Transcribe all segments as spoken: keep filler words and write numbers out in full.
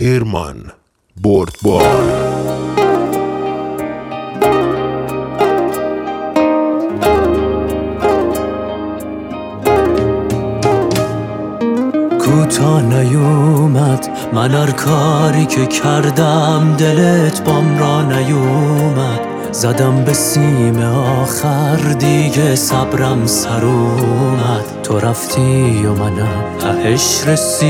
هرمان بردبار. کوتا نیومد من هر کاری که کردم، دلت بام را نیومد. زدم به سیم آخر دیگه صبرم سر اومد. تو رفتی و منم تهش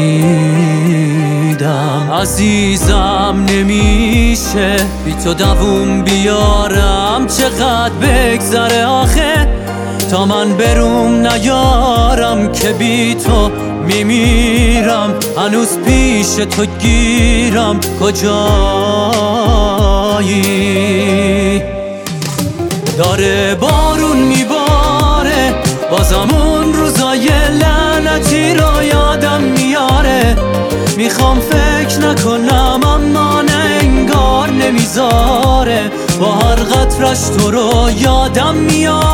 رسیدم. عزیزم نمیشه بی تو دووم بیارم، چقدر بگذره آخه تا من بروم نیارم که بی تو میمیرم. هنوز پیش تو گیرم کجایی؟ داره بارون میباره بازم اون روزای لعنتی رو یادم میاره. میخوام فکر نکنم اما نه انگار نمیذاره. با هر قطرش تو رو یادم میاره.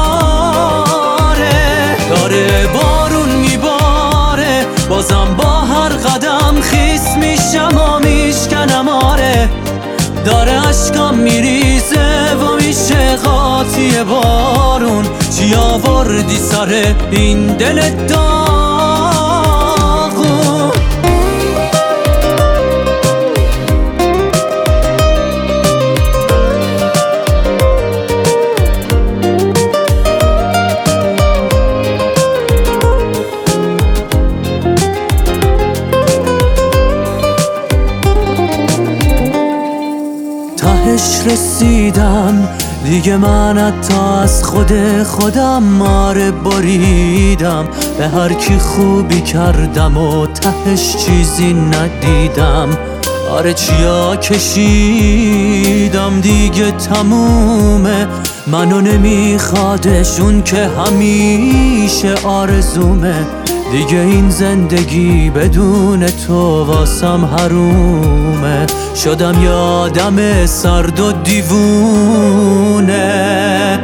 داره بارون میباره بازم با هر قدم خیس میشم و میشکنم. آره داره عشقم میریزه و میشه قاطی بارون. چی آوردی سر این دل داغون؟ تهش رسیدم دیگه، من حتی از خود خودم ماره بریدم. به هر کی خوبی کردم و تهش چیزی ندیدم. آره چیا کشیدم دیگه تمومه. منو نمیخوادشون که همیشه آرزومه. دیگه این زندگی بدون تو واسم حرومه. شدم یادم سرد و دیوونه.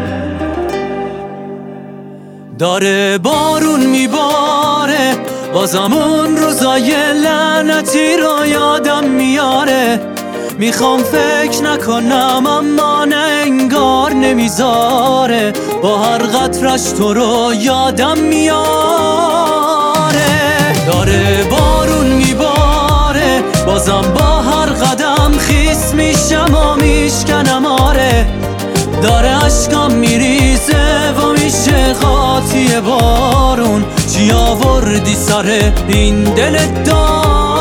داره بارون میباره بازم اون روزای لعنتی رو یادم میاره. میخوام فکر نکنم اما نه انگار نمیذاره. با هر قطرش تو رو یادم میاره. داره بارون میباره بازم با هر قدم خیس میشم و میشکنم. آره داره عشقم میریزه و میشه قاطی بارون. چی آوردی سر این دل داغون؟